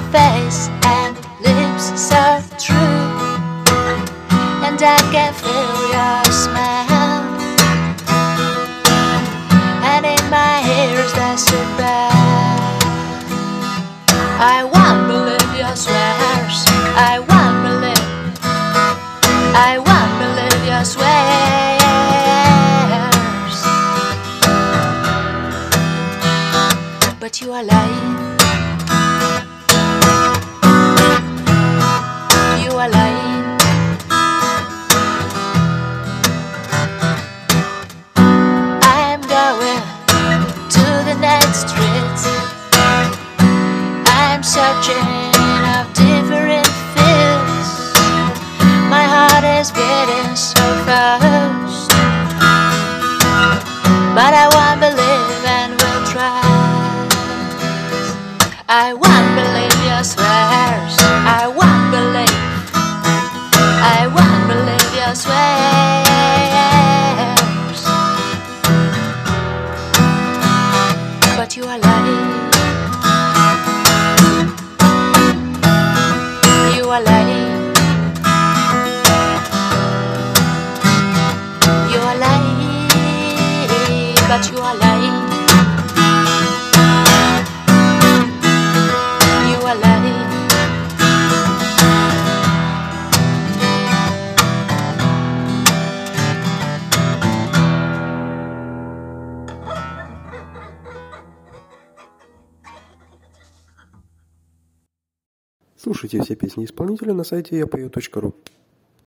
face and lips so true, and I can feel your smile, and in my ears there's so bad. I won't believe your swears, I won't believe your swears, but you are lying. You are lying. I'm going to the next street. I'm searching of different fields. My heart is beating so fast, but I won't believe and will try. I won't believe your swears, I won't believe your swears, but you are lying. You are lying. You are lying, but you are lying. You are lying. Слушайте все песни исполнителя на сайте yapoe.ru.